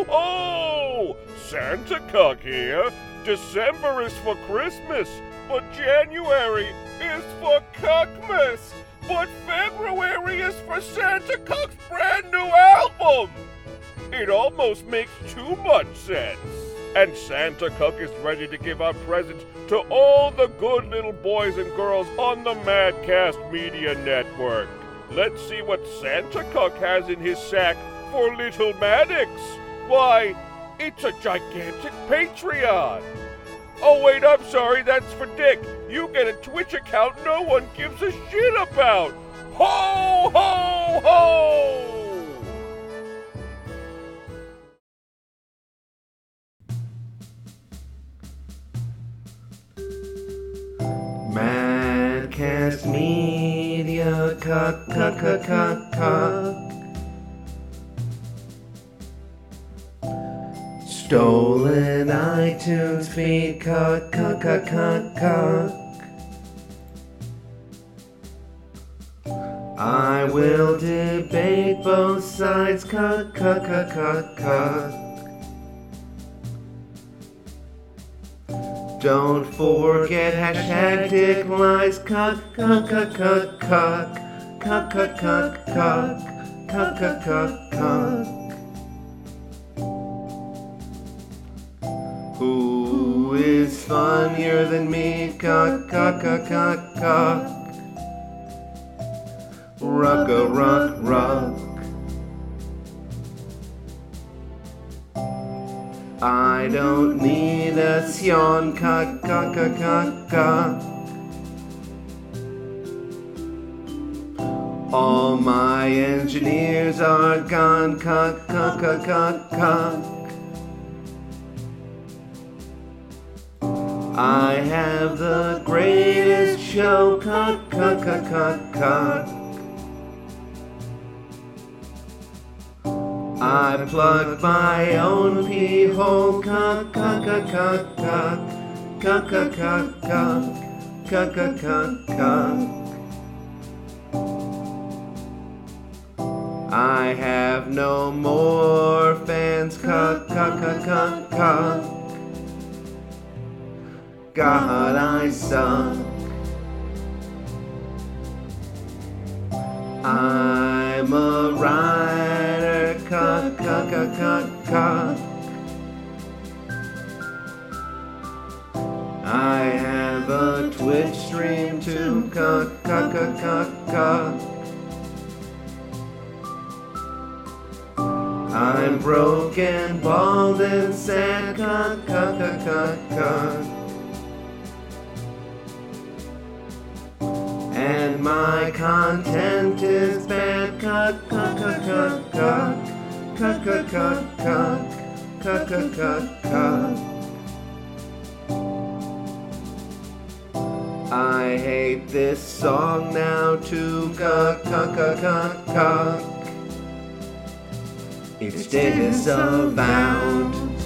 ho, ho! Santa Cuck here. December is for Christmas, but January is for Cuckmas. But February is for Santa Cuck's brand new album. It almost makes too much sense. And Santa Cuck is ready to give out presents to all the good little boys and girls on the Madcast Media Network. Let's see what Santa Cuck has in his sack for Little Maddox. Why, it's a gigantic Patreon. Oh wait, I'm sorry, that's for Dick. You get a Twitch account no one gives a shit about. Ho, ho, ho! Madcast Media, cuck, cuck, cuck, cuck, cuck. Stolen iTunes feed, cuck, cuck, cuck, cuck, cuck. I will debate both sides, cuck, cuck, cuck, cuck, cuck. Don't forget hashtag dick lies, cuck, cuck, cuck, cuck, cuck. Cuck, cuck, cuck, cuck. Cuck, cuck, cuck, cuck. Who is funnier than me? Cuck, cuck, cuck, cuck, cuck. Ruck-a-ruck, ruck. I don't need a sion, cuck, cuck, cuck, cuck, cuck. All my engineers are gone, cuck, cuck, cuck, cuck, cuck. I have the greatest show, cuck, cuck, cuck, cuck, cuck. I plug my own pee hole, cuck, cuck, cuck, cuck, cuck, cuck, cuck, cuck, cuck, cuck, cuck, cuck. I have no more fans, cuck, cuck, cuck, cuck, cuck. God, I suck. I'm a writer, cuck, cuck, cuck, cuck, cuck. I have a Twitch stream too, cuck, cuck, cuck, cuck, cuck. I'm broken, bald, and sad, cuck, cuck, cuck, cuck, cuck. And my content is bad, cuck, cuck, cuck, cuck, cuck. Cuck, cuck, cuck, cuck. Cuck, cuck, cuck, cuck. I hate this song now too, cuck, cuck, cuck, cuck, cuck. It's disavowed.